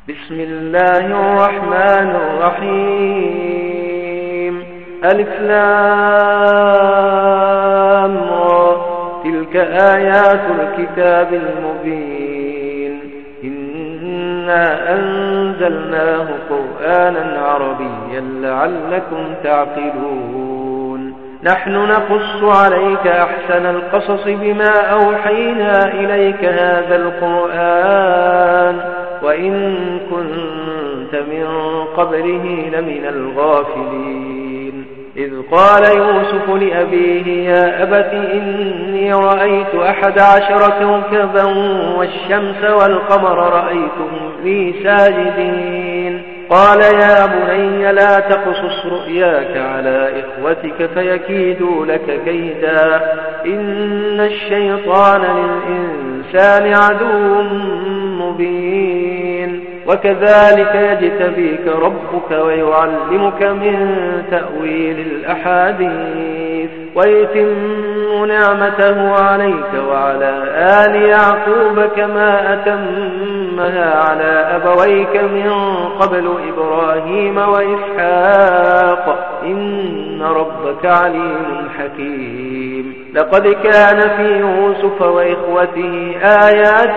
بسم الله الرحمن الرحيم. ألف لام را. تلك آيات الكتاب المبين. إنا أنزلناه قرآنا عربيا لعلكم تعقلون. نحن نقص عليك أحسن القصص بما أوحينا إليك هذا القرآن وإن كنت من قبله لمن الغافلين. إذ قال يوسف لأبيه يا أبت إني رأيت 11 كوكبا والشمس والقمر رأيتهم لي ساجدين. قال يا بني لا تقصص رؤياك على إخوتك فيكيدوا لك كيدا إن الشيطان للإنسان عدو مبين. وكذلك يجتبيك ربك ويعلمك من تأويل الأحاديث ويتم نعمته عليك وعلى آل يعقوب كما أتمها على أبويك من قبل إبراهيم وإسحاق إن ربك عليم حكيم. لقد كان في يوسف وإخوته آيات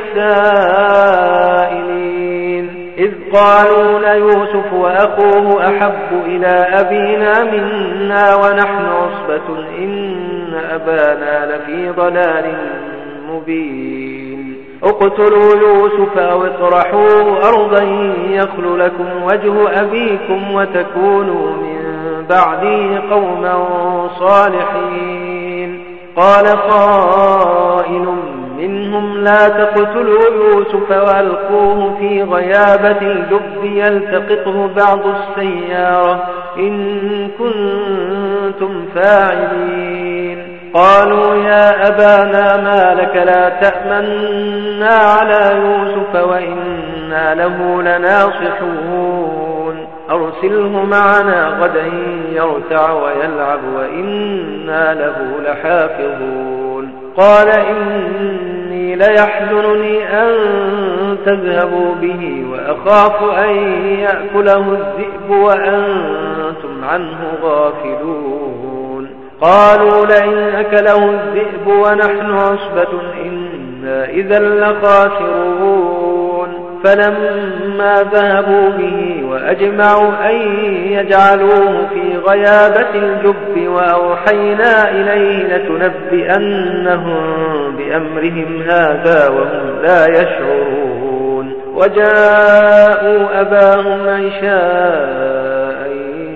للسائلين إذ قالوا ليوسف وأخوه أحب إلى أبينا منا ونحن عصبة إن أبانا لفي ضلال مبين. اقتلوا يوسف أو اطرحوه أرضا يخل لكم وجه أبيكم وتكونوا من بعده قوما صالحين. قال قائل منهم لا تقتلوا يوسف وألقوه في غيابة الجب يلتقطه بعض السيارة إن كنتم فاعلين. قالوا يا أبانا ما لك لا تأمنا على يوسف وإنا له لناصحون. أرسله معنا غدا يرتع ويلعب وإنا له لحافظون. قال إني ليحزنني أن تذهبوا به وأخاف أن يأكله الذئب وأنتم عنه غافلون. قالوا لئن أكله الذئب ونحن عصبة إنا إذا لخاسرون. فلما ذهبوا به وأجمعوا أن يجعلوه في غيابة الجب وأوحينا إليه لتنبئنهم بأمرهم هذا وهم لا يشعرون. وجاءوا أباهم عشاء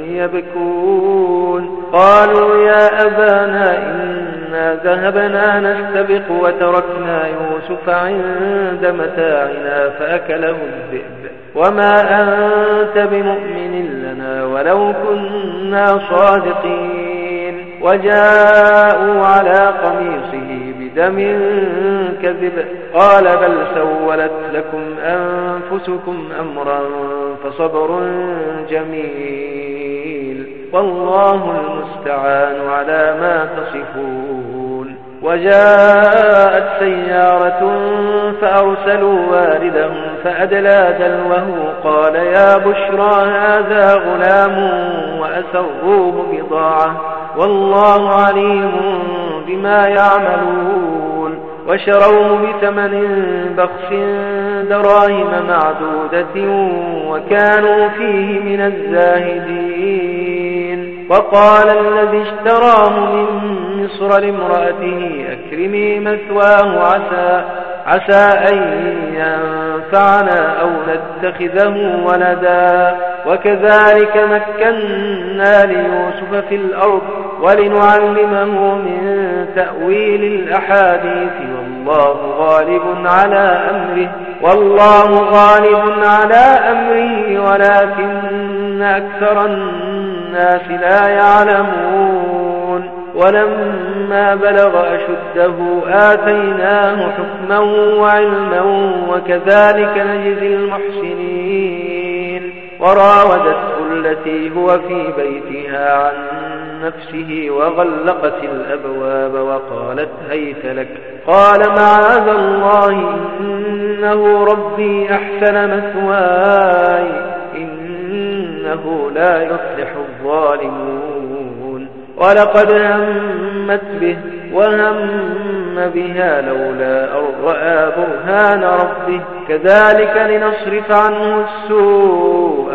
يبكون. قالوا يا أبانا إنا ذهبنا نستبق وتركنا يوسف عند متاعنا فأكله الذئب وما أنت بمؤمن لنا ولو كنا صادقين. وجاءوا على قميصه بدم كذب قال بل سولت لكم أنفسكم أمرا فصبر جميل والله المستعان على ما تصفون. وجاءت سيارة فأرسلوا واردهم فأدلى دلوه قال يا بشرى هذا غلام وأسروه بضاعة والله عليم بما يعملون. وشروه بثمن بخس دراهم معدودة وكانوا فيه من الزاهدين. وقال الذي اشتراه من مصر لامرأته أكرمي مثواه عسى أن ينفعنا أو نتخذه ولدا. وكذلك مكنا ليوسف في الأرض ولنعلمه من تأويل الأحاديث والله غالب على أمره ولكن أكثر الناس لا يعلمون. ولما بلغ أشده آتيناه حكما وعلما وكذلك نجزي المحسنين. وراودته التي هو في بيتها عن نفسه وغلقت الأبواب وقالت هيت لك. قال معاذ الله إنه ربي أحسن مثواي إنه لا يفلح الظالمون. ولقد همت به وهم بها لولا أن رأى برهان ربه كذلك لنصرف عنه السوء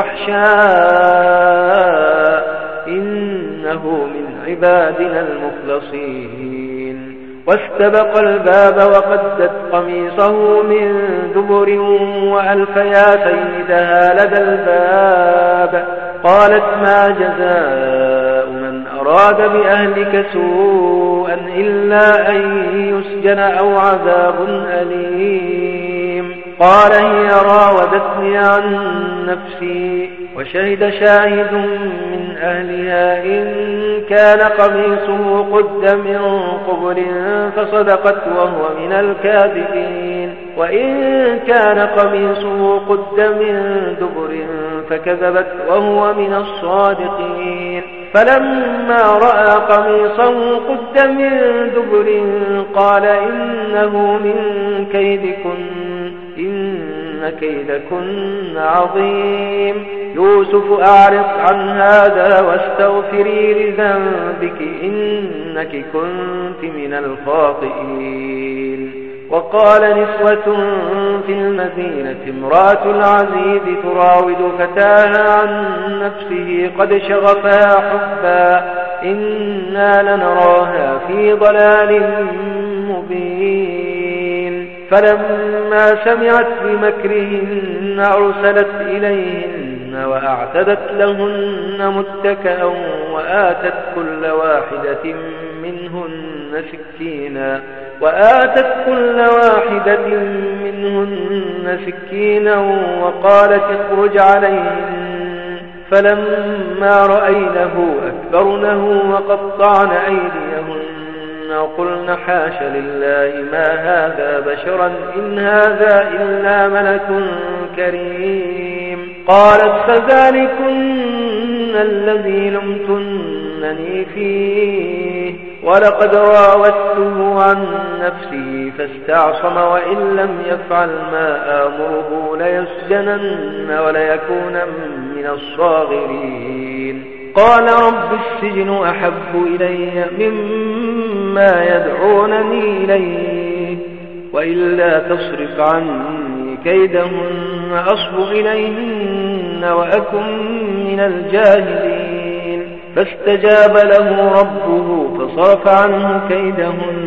والفحشاء إنه من عبادنا المخلصين. واستبق الباب وقدت قميصه من دبر وألف يا سيدها لدى الباب. قالت ما جزاء من أراد بأهلك سوءا إلا أن يسجن أو عذاب أليم. قال هي راودتني عن نفسي وشهد شاهد من أهلها إن كان قميصه قد من قبل فصدقت وهو من الكاذبين وإن كان قميصه قد من دبر فكذبت وهو من الصادقين. فلما رأى قميصه قد من دبر قال إنه من كيدكن إن كيدكن عظيم. يوسف أعرض عن هذا واستغفري لذنبك إنك كنت من الخاطئين. وقال نسوة في المدينة امرأة العزيز تراود فتاها عن نفسه قد شغفها حبا إنا لنراها في ضلال مبين. فلما سمعت بمكرهن أرسلت إليهن وأعتدت لهن متكئا وآتت كل واحدة منهن سكينا وقالت اخرج عليهن. فلما رأينه أكبرنه وقطعن أيديهن وقلن حاش لله ما هذا بشرا إن هذا إلا ملك كريم. قالت فذلكن الذي لمتنني فيه ولقد راودته عن نفسه فاستعصم وإن لم يفعل ما آمره ليسجنن وليكون من الصاغرين. قال رب السجن أحب إلي مما يدعونني إليه وإلا تصرف عني كيدهن أصب إليهن وأكن من الجاهلين. فاستجاب له ربه فصرف عنه كيدهن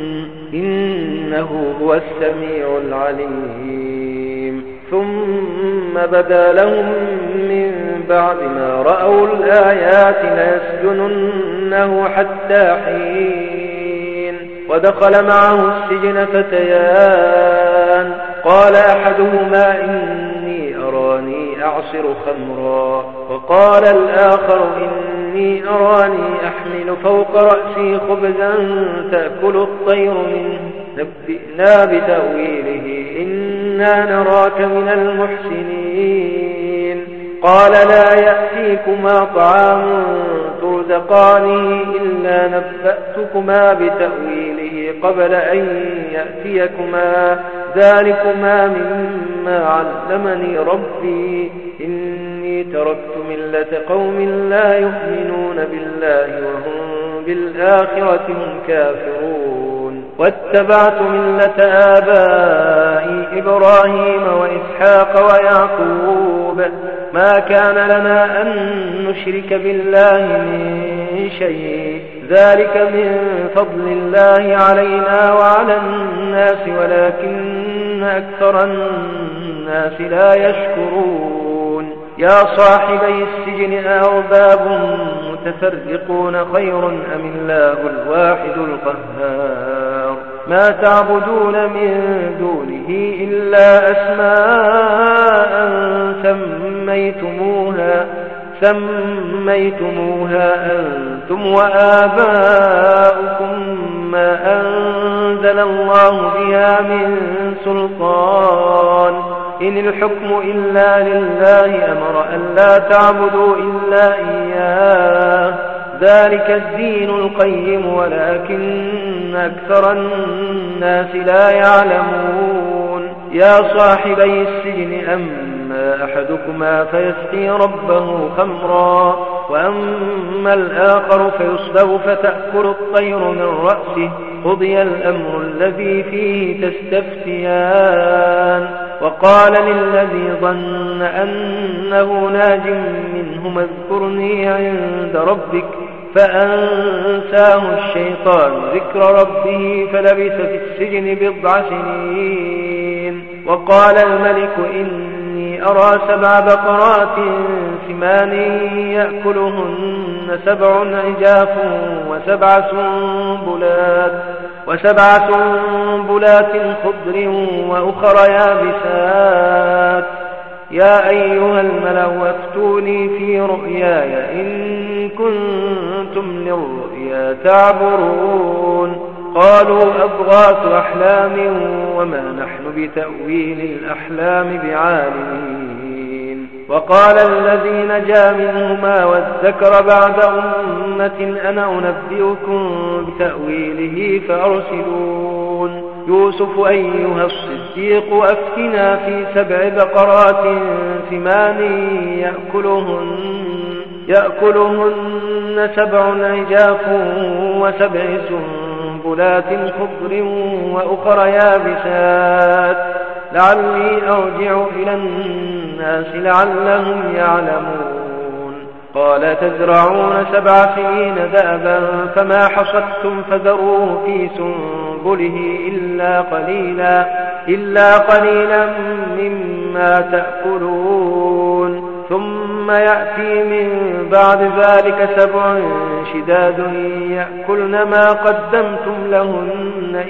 إنه هو السميع العليم. ثم بدا لهم من بعد ما رأوا الآيات ليسجننه حتى حين. ودخل معه السجن فتيان قال أحدهما إني أراني أعصر خمرا وقال الآخر إني أراني أحمل فوق رأسي خبزا تأكل الطير منه نبئنا بتأويله إنا نراك من المحسنين. قال لا يأتيكما طعام ترزقانه إلا نبأتكما بتأويله قبل أن يأتيكما ذلكما مما علمني ربي إني تركت ملة قوم لا يؤمنون بالله وهم بالآخرة هم كافرون. واتبعت ملة آبائي إبراهيم وإسحاق ويعقوب ما كان لنا أن نشرك بالله من شيء ذلك من فضل الله علينا وعلى الناس ولكن أكثر الناس لا يشكرون. يا صاحبي السجن أأرباب متفرقون خير أم الله الواحد القهار. ما تعبدون من دونه إلا أسماء سميتموها أنتم وآباؤكم ما أنزل الله بها من سلطان إن الحكم إلا لله أمر أن لا تعبدوا إلا إياه ذلك الدين القيم ولكن أكثر الناس لا يعلمون يا صاحبي السجن أما أحدكما فيسقي ربه خمرا وأما الآخر فيصلب فتأكل الطير من رأسه قضي الأمر الذي فيه تستفتيان وقال للذي ظن أنه ناج منهما اذكرني عند ربك فأنساه الشيطان ذكر ربه فلبث في السجن 9 سنين وقال الملك إني أرى 7 بقرات سمان يأكلهن 7 عجاف وسبع سنبلات خضر وأخر يابسات يا أيها الملأ افتوني في رؤياي إن كنتم للرؤيا تعبرون قالوا أضغاث أحلام وما نحن بتأويل الأحلام بعالمين وقال الذي نجا منهما والذكر بعد أمة أنا أنبئكم بتأويله فأرسلون يوسف أيها الصديق أفتنا في 7 بقرات ثمان يأكلهن 7 عجاف و7 سنبلات خضر وأخر يابسات لعلي أرجع إلى الناس لعلهم يعلمون قال تزرعون 7 سنين دأبا فما حصدتم فذروه في سنبله إلا قليلا مما تأكلون ثم يأتي من بعد ذلك 7 شداد يأكلن ما قدمتم لهن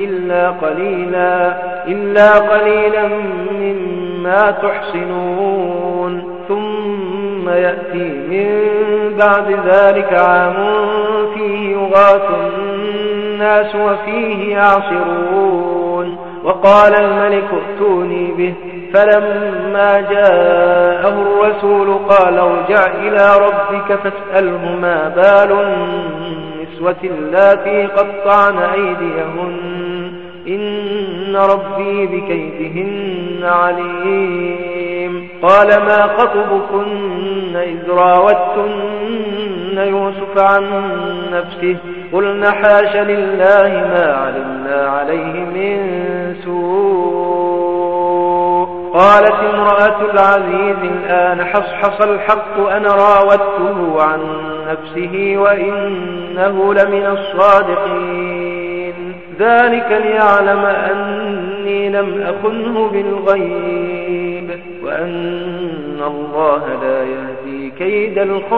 إلا قليلا مما تحصنون ثم يأتي من بعد ذلك عام فيه يغاث الناس وفيه يعصرون وقال الملك ائتوني به فلما جاءه الرسول قال ارجع إلى ربك فاسأله ما بال النسوة اللاتي قطعن أيديهن إن ربي بكيدهن عليم قال ما خطبكن إذ راوتن يوسف عن نفسه قلن حاش لله ما علمنا عليه من سوء قالت امرأة العزيز الآن حصحص الحق أنا راودته عن نفسه وإنه لمن الصادقين ذلك ليعلم أني لم أخنه بالغيب وأن الله لا يهدي كيد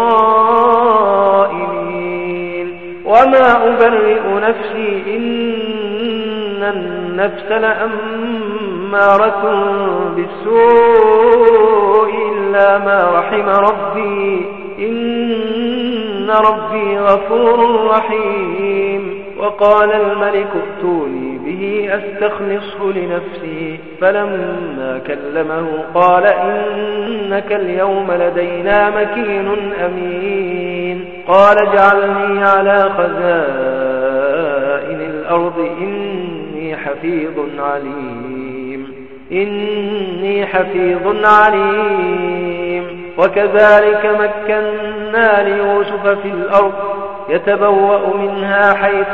الخائنين وما أبرئ نفسي إن النفس لأمارة بالسوء إلا ما رحم ربي إن ربي غفور رحيم وقال الملك ائتوني به أستخلصه لنفسي فلما كلمه قال إنك اليوم لدينا مكين أمين قال اجعلني على خزائن الأرض إني حفيظ عليم وكذلك مكنا ليوسف في الأرض يتبوأ منها حيث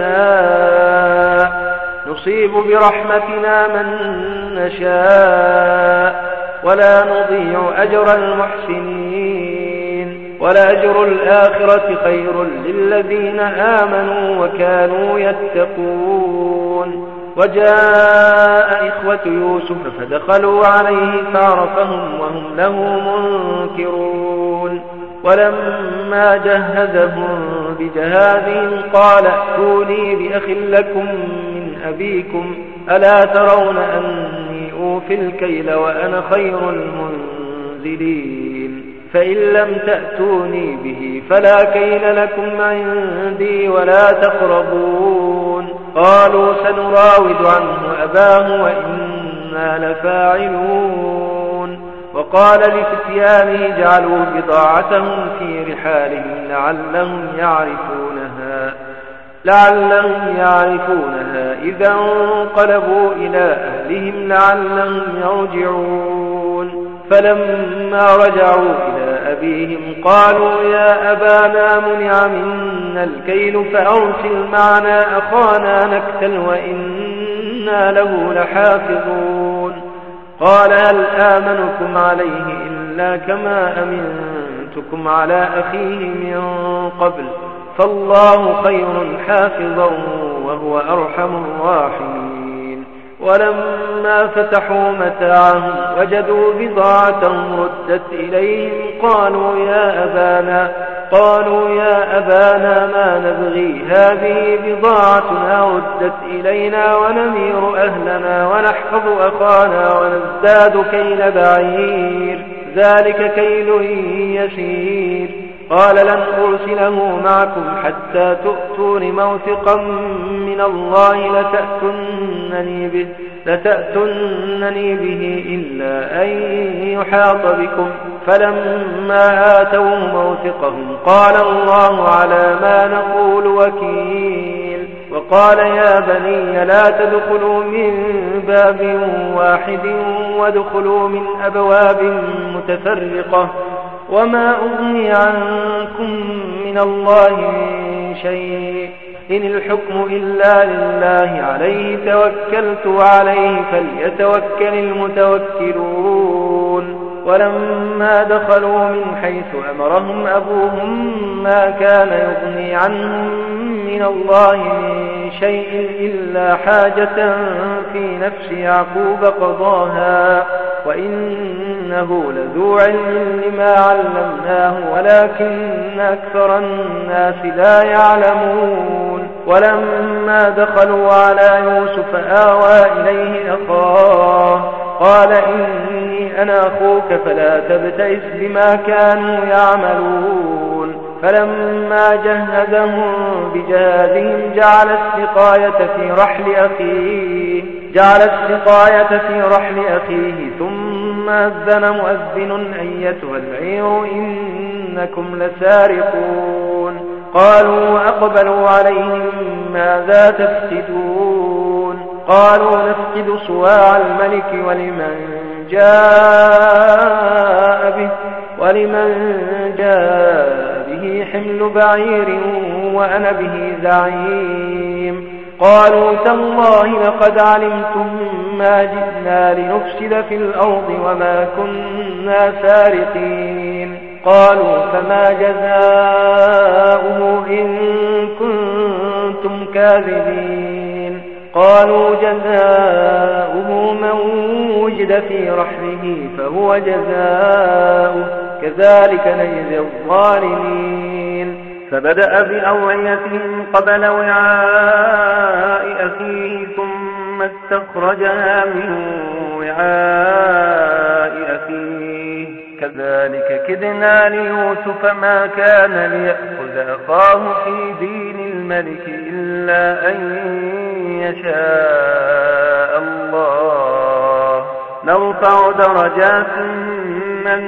يشاء نصيب برحمتنا من نشاء ولا نضيع أجر المحسنين ولأجر الآخرة خير للذين آمنوا وكانوا يتقون وجاء إخوة يوسف فدخلوا عليه فعرفهم وهم له منكرون ولما جهزهم بجهازهم قال ائتوني بأخ لكم من أبيكم ألا ترون أني أوفي الكيل وأنا خير المنزلين فإن لم تأتوني به فلا كيل لكم عندي ولا تقربون قالوا سنراود عنه أباه وإنا لفاعلون وقال لفتيانه جعلوا بضاعتهم في رحالهم لعلهم يعرفونها إذا انقلبوا إلى أهلهم لعلهم يرجعون. فلما رجعوا إلى أبيهم قالوا يا أبانا منع منا الكيل فأرسل معنا أخانا نكتل وإنا له لحافظون. قال هل آمنكم عليه إلا كما أمنتكم على أخيه من قبل فالله خير حافظا وهو أرحم الراحمين. ولما فتحوا متاعهم وجدوا بضاعتهم ردت إليهم قالوا يا أبانا ما نبغي هذه بضاعتنا ردت إلينا ونمير أهلنا ونحفظ أخانا ونزداد كيل بعير ذلك كيل يسير. قال لن أرسله معكم حتى تؤتون موثقا من الله لتأتنني به إلا أن يحاط بكم. فلما آتوا موثقهم قال الله على ما نقول وكيل. وقال يا بني لا تدخلوا من باب واحد وادخلوا من أبواب متفرقة وما أغني عنكم من الله من شيء إن الحكم إلا لله عليه توكلت وعليه فليتوكل المتوكلون. ولما دخلوا من حيث أمرهم أبوهم ما كان يغني عنهم من الله من شيء إلا حاجة في نفس يعقوب قضاها وإنه لذو علم لما علمناه ولكن أكثر الناس لا يعلمون. ولما دخلوا على يوسف آوى إليه أخاه قال إني أنا أخوك فلا تبتئس بما كانوا يعملون. فلما جهزهم بجهازهم جعل السقاية في رحل أخيه ثم أذن مؤذن أيتها العير إنكم لسارقون. قالوا أقبلوا عليهم ماذا تفقدون قالوا نفقد صواع الملك ولمن جاء به حمل بعير وأنا به زعيم. قالوا تالله لقد علمتم ما جئنا لنفسد في الأرض وما كنا سارقين. قالوا فما جزاؤه إن كنتم كاذبين. قالوا جزاؤه من وجد في رحله فهو جزاؤه كذلك نجزي الظالمين. فبدأ بأوعيتهم قبل وعاء أخيه ثم استخرجها من وعاء أخيه كذلك كدنا ليوسف ما كان ليأخذ أخاه في دين الملك إلا أن يشاء الله نرفع درجات من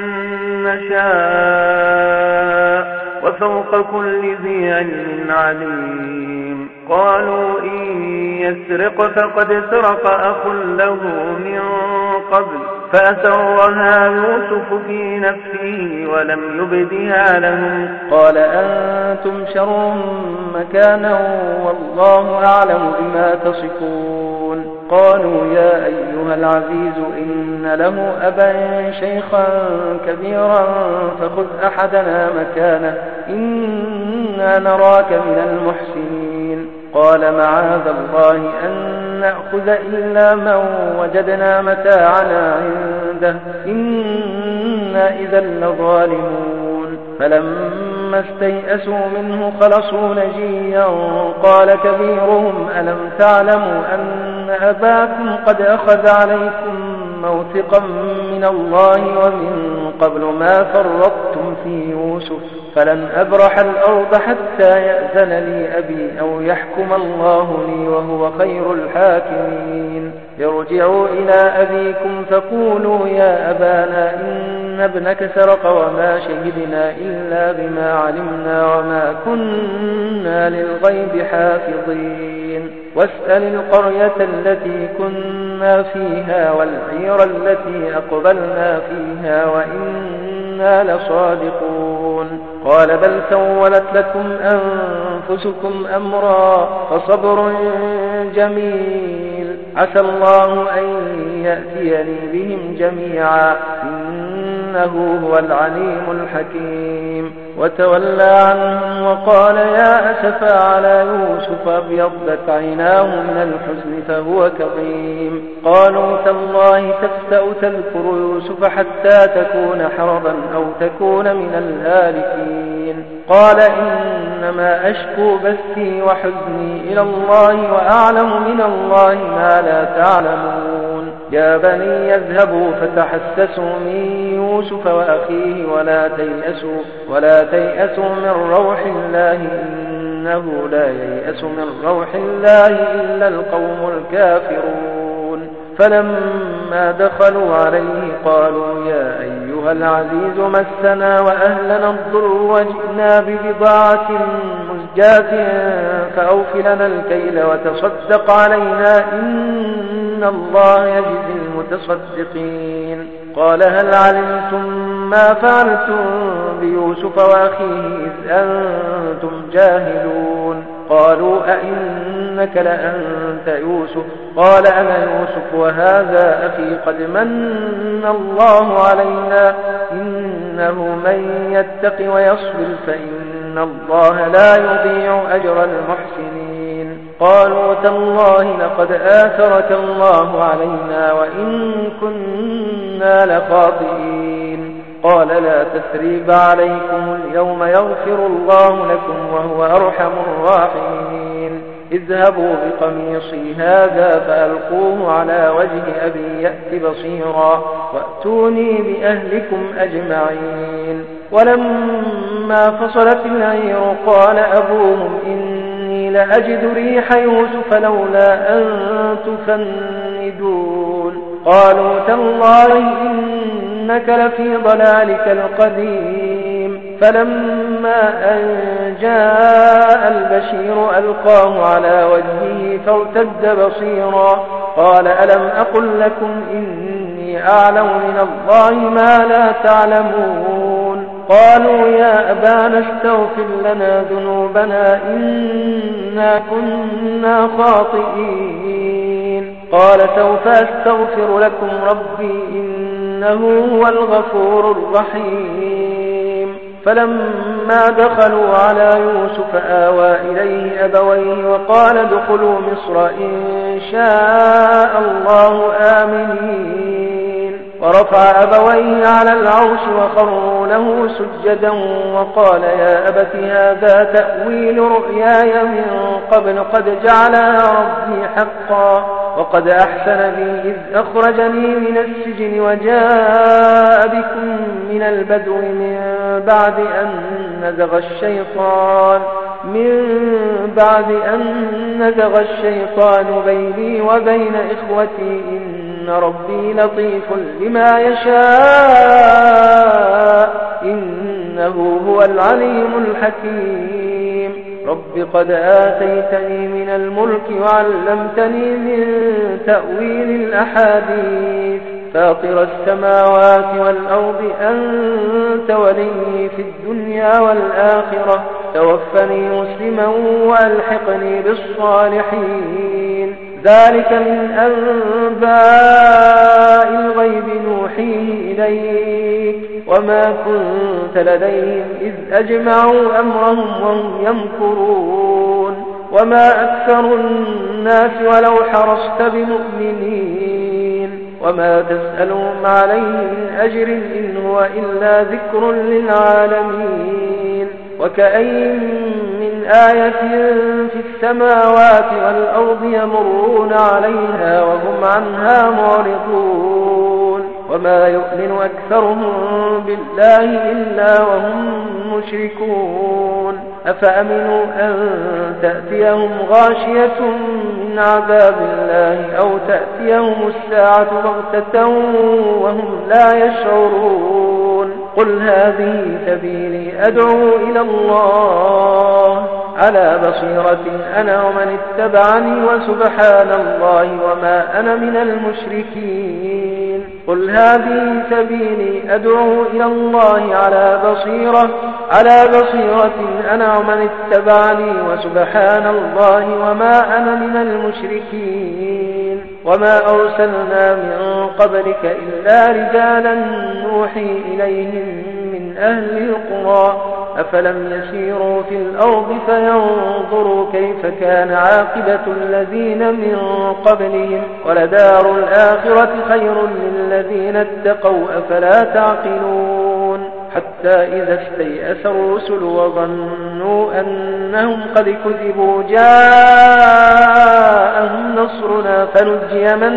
نشاء وفوق كل ذي علم عليم. قالوا إن يسرق فقد سرق أخ له من قبل فأسرها يوسف في نفسه ولم يبدها لهم. قال أنتم شر مكانا والله أعلم بما تصفون. قالوا يا أيها العزيز إن له أبا شيخا كبيرا فخذ أحدنا مكانه إنا نراك من المحسنين. قال معاذ الله أن نأخذ إلا من وجدنا متاعنا عنده إنا إذا لظالمون. فلما استيئسوا منه خلصوا نجيا قال كبيرهم ألم تعلموا أن أباكم قد أخذ عليكم موثقا من الله ومن قبل ما فرطتم في يوسف فلن أبرح الأرض حتى يأذن لي أبي أو يحكم الله لي وهو خير الحاكمين. ارجعوا إلى أبيكم فقولوا يا أبانا إن ابنك سرق وما شهدنا إلا بما علمنا وما كنا للغيب حافظين. واسأل القرية التي كنا فيها والعير التي أقبلنا فيها وإنا لصادقون. قال بل سولت لكم أنفسكم أمرا فصبر جميل عسى الله أن يأتيني بهم جميعا إنه هو العليم الحكيم. وتولى عنهم وقال يا أسفا على يوسف ابيضت عيناه من الحزن فهو كظيم. قالوا تالله تفتأ تذكر يوسف حتى تكون حرضا أو تكون من الهالكين. قال إنما أشكو بثي وحزني إلى الله وأعلم من الله ما لا تعلمون. يا بني يذهبوا فتحسسوا من يوسف وأخيه ولا تيأسوا من روح الله إنه لا ييأس من روح الله إلا القوم الكافرون. فلما دخلوا عليه قالوا يا أيها العزيز مسنا وأهلنا الضر وجئنا ببضاعة مزجاة فأوف لنا الكيل وتصدق علينا إن الله يجزي المتصدقين. قال هل علمتم ما فعلتم بيوسف وأخيه إذ أنتم جاهلون؟ قالوا أئنك لأنت يوسف؟ قال أنا يوسف وهذا أخي قد من الله علينا إنه من يتق ويصبر فإن الله لا يضيع أجر المحسنين. قالوا تالله لقد آثرك الله علينا وإن كنا لخاطئين. قال لا تثريب عليكم اليوم يغفر الله لكم وهو أرحم الراحمين. اذهبوا بقميصي هذا فألقوه على وجه أبي يأت بصيرا وأتوني بأهلكم أجمعين. ولما فصلت العير قال أبوهم إني لأجد ريح يوسف لولا أن تفندون. قالوا تالله إنك لفي ضلالك القديم. فلما أن جاء البشير ألقاه على وجهه فارتد بصيرا قال ألم أقل لكم إني أعلم من الله ما لا تعلمون. قالوا يا أبانا استغفر لنا ذنوبنا إنا كنا خاطئين. قال سوف أستغفر لكم ربي إنه هو الغفور الرحيم. فلما دخلوا على يوسف آوى إليه أبويه وقال ادخلوا مصر إن شاء الله آمنين. ورفع أبويه على العرش وخروا له سجدا وقال يا أبت هذا تأويل رؤياي من قبل قد جعلها ربي حقا وقد أحسن بي إذ أخرجني من السجن وجاء بكم من البدو من بعد أن نزغ الشيطان بيني وبين إخوتي إن ربي لطيف لما يشاء إنه هو العليم الحكيم. رب قد آتيتني من الملك وعلمتني من تأويل الأحاديث فاطر السماوات والأرض أنت ولي في الدنيا والآخرة توفني مسلما وألحقني بالصالحين. ذلك من أنباء الغيب نوحيه إليك وما كنت لديهم إذ أجمعوا أمرهم وهم يمكرون. وما أكثر الناس ولو حرصت بمؤمنين وما تسألهم عليه من أجر إن هو إلا ذكر للعالمين. وكأين من آية في السماوات والأرض يمرون عليها وهم عنها معرضون. وما يؤمن أكثرهم بالله إلا وهم مشركون أفأمنوا أن تأتيهم غاشية من عذاب الله أو تأتيهم الساعة بغتة وهم لا يشعرون قل هذه سبيلي أدعو إلى الله على بصيرة أنا ومن اتبعني وسبحان الله وما أنا من المشركين قل هذه سبيلي أدعو إلى الله على بصيرة أنا ومن اتبعني وسبحان الله وما أنا من المشركين وما أرسلنا من قبلك إلا رجالا نوحي إليهم من أهل القرى أفلم يسيروا في الأرض فينظروا كيف كان عاقبة الذين من قبلهم ولدار الآخرة خير للذين اتقوا أفلا تعقلون حتى إذا استيأس الرسل وظنوا أنهم قد كذبوا جاءهم نصرنا فنجي من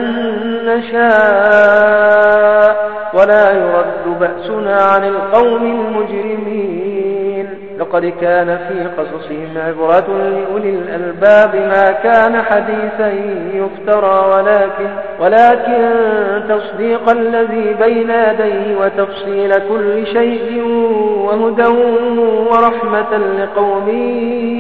نشاء ولا يرد بأسنا عن القوم المجرمين لقد كان في قصصهم عبرة لأولي الألباب ما كان حديثا يفترى ولكن تصديق الذي بين يديه وتفصيل كل شيء وهدى ورحمة لقوم